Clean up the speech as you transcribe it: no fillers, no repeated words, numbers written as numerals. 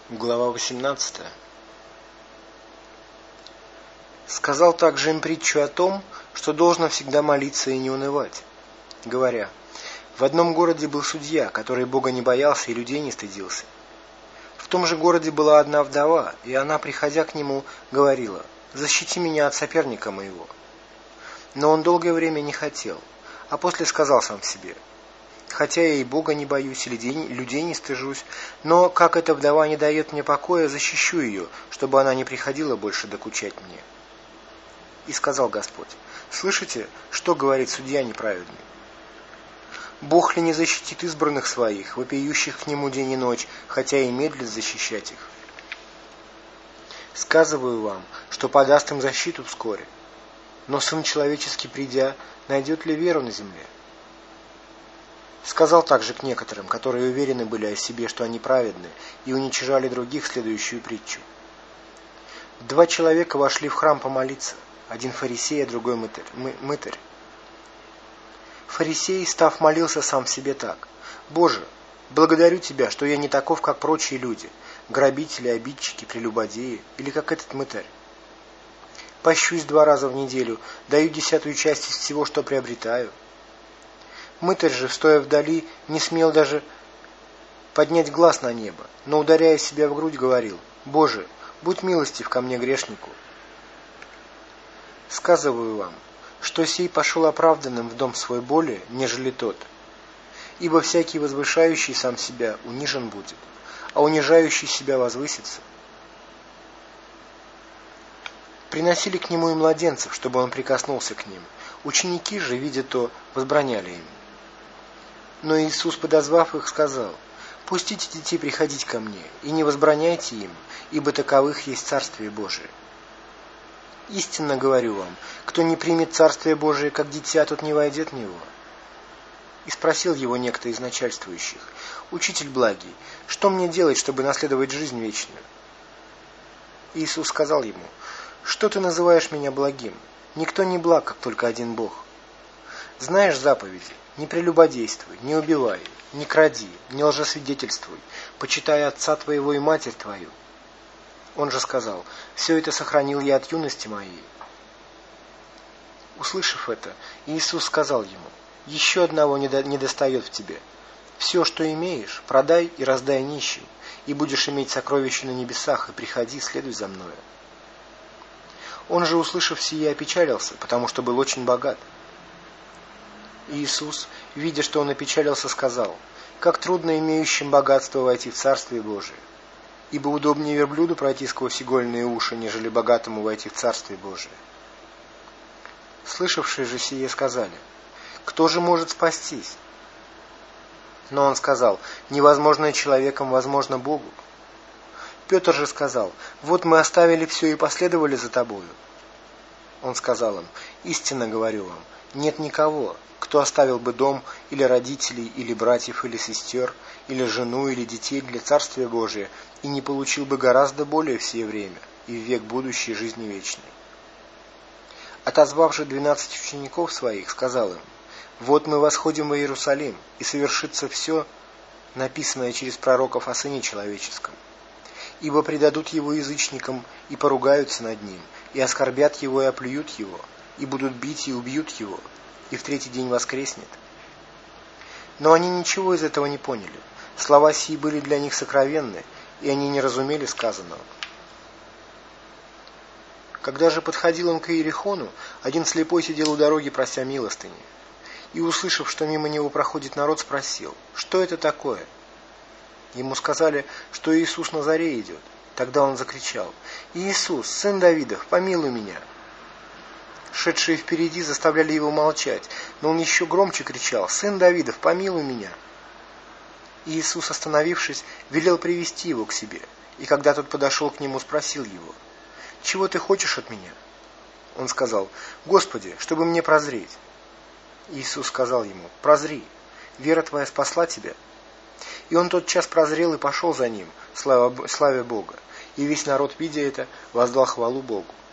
Глава 18. Сказал также им притчу о том, что должно всегда молиться и не унывать, говоря: в одном городе был судья, который Бога не боялся и людей не стыдился. В том же городе была одна вдова, и она, приходя к нему, говорила: защити меня от соперника моего. Но он долгое время не хотел, а после сказал сам себе: хотя я и Бога не боюсь, и людей не стыжусь, но, как эта вдова не дает мне покоя, защищу ее, чтобы она не приходила больше докучать мне. И сказал Господь: слышите, что говорит судья неправедный? Бог ли не защитит избранных своих, вопиющих к нему день и ночь, хотя и медлит защищать их? Сказываю вам, что подаст им защиту вскоре. Но Сын Человеческий, придя, найдет ли веру на земле? Сказал также к некоторым, которые уверены были о себе, что они праведны, и уничижали других, следующую притчу. 2 человека вошли в храм помолиться, один фарисей, а другой мытарь. Фарисей, став, молился сам себе так: «Боже, благодарю Тебя, что я не таков, как прочие люди, грабители, обидчики, прелюбодеи, или как этот мытарь. Пощусь 2 раза в неделю, даю 10-ую часть из всего, что приобретаю». Мытарь же, стоя вдали, не смел даже поднять глаз на небо, но, ударяя себя в грудь, говорил: «Боже, будь милостив ко мне, грешнику». Сказываю вам, что сей пошел оправданным в дом свой более, нежели тот. Ибо всякий возвышающий сам себя унижен будет, а унижающий себя возвысится. Приносили к нему и младенцев, чтобы он прикоснулся к ним. Ученики же, видя то, возбраняли им. Но Иисус, подозвав их, сказал: «Пустите детей приходить ко мне, и не возбраняйте им, ибо таковых есть Царствие Божие. Истинно говорю вам, кто не примет Царствие Божие, как дитя, тот не войдет в него». И спросил его некто из начальствующих: «Учитель благий, что мне делать, чтобы наследовать жизнь вечную?» Иисус сказал ему: «Что ты называешь меня благим? Никто не благ, как только один Бог. Знаешь заповеди: не прелюбодействуй, не убивай, не кради, не лжесвидетельствуй, почитай отца твоего и матерь твою». Он же сказал: «Все это сохранил я от юности моей». Услышав это, Иисус сказал ему: «Еще одного недостает в тебе. Все, что имеешь, продай и раздай нищим, и будешь иметь сокровища на небесах, и приходи, следуй за мною». Он же, услышав сие, опечалился, потому что был очень богат. Иисус, видя, что он опечалился, сказал: «Как трудно имеющим богатство войти в Царствие Божие! Ибо удобнее верблюду пройти сквозь игольные уши, нежели богатому войти в Царствие Божие». Слышавшие же сие сказали: «Кто же может спастись?» Но он сказал: «Невозможное человеком возможно Богу». Петр же сказал: «Вот мы оставили все и последовали за тобою». Он сказал им: «Истинно говорю вам, нет никого, кто оставил бы дом, или родителей, или братьев, или сестер, или жену, или детей для Царствия Божия, и не получил бы гораздо более в сие время и в век будущей жизни вечной». Отозвав же 12 учеников своих, сказал им: «Вот мы восходим во Иерусалим, и совершится все, написанное через пророков о Сыне Человеческом. Ибо предадут его язычникам, и поругаются над ним, и оскорбят его, и оплюют его, и будут бить, и убьют его, и в 3-й день воскреснет». Но они ничего из этого не поняли. Слова сии были для них сокровенны, и они не разумели сказанного. Когда же подходил он к Иерихону, один слепой сидел у дороги, прося милостыни. И, услышав, что мимо него проходит народ, спросил: «Что это такое?» Ему сказали, что Иисус на заре идет. Тогда он закричал: «Иисус, сын Давидов, помилуй меня!» Шедшие впереди заставляли его молчать, но он еще громче кричал: «Сын Давидов, помилуй меня!» Иисус, остановившись, велел привести его к себе, и когда тот подошел к нему, спросил его: «Чего ты хочешь от меня?» Он сказал: «Господи, чтобы мне прозреть». Иисус сказал ему: «Прозри, вера твоя спасла тебя». И он тотчас прозрел и пошел за ним, славя Бога. И весь народ, видя это, воздал хвалу Богу.